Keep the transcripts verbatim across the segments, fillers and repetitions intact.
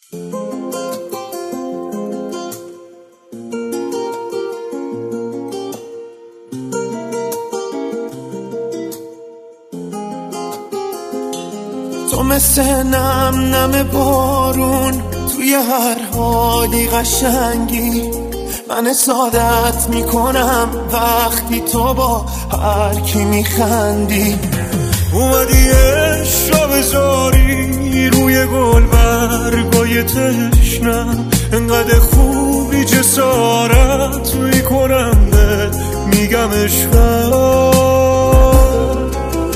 تو مثل نم نم بارون توی هر حالی قشنگی، من حسادت میکنم وقتی تو با هر کی میخندی. اومدی عشق بذاری روی گل برگای تشنم، انقدر خوبی جسارت میکنم به میگم عشقم.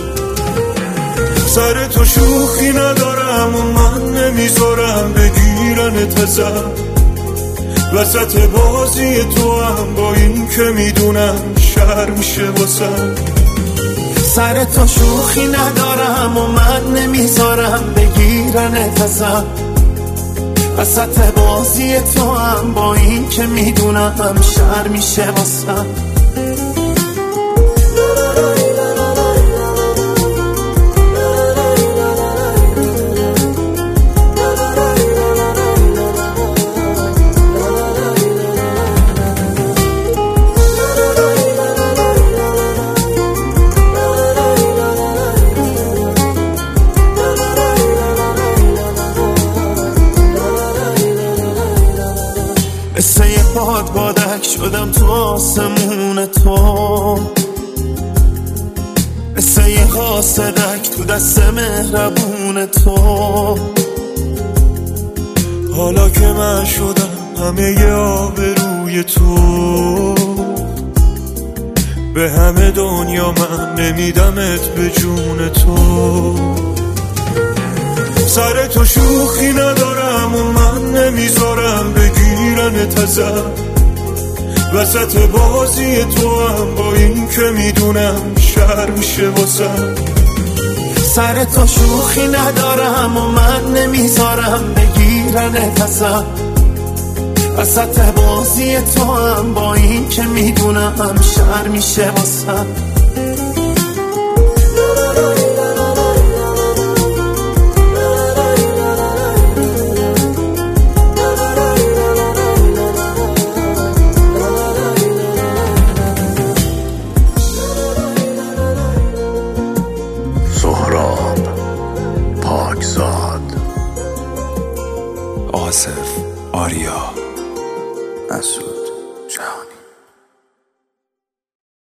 سر تو شوخی ندارم و من نمیذارم بگیرن تزم، وسط بازی تو هم با این که میدونم شر میشه واسم. سر تو شوخی ندارم و من نمیذارم بگیرن تزم، وسط بازی تو هم با این که میدونم شر میشه واسم. مثل یه باد بادک شدم تو آسمون تو، مثل یه قاصدک تو دست مهربون تو. حالا که من شدم همه ی آبروی تو، به همه دنیا من نمیدمت به جون تو. سر تو شوخی ندارم و من نمیذارم بگیرن تزم، وسط بازی تو هم با این که میدونم شر میشه واسم. سر تو شوخی ندارم و من نمیذارم بگیرن تزم، وسط بازی تو هم با این که میدونم شر میشه واسم. آصف آریا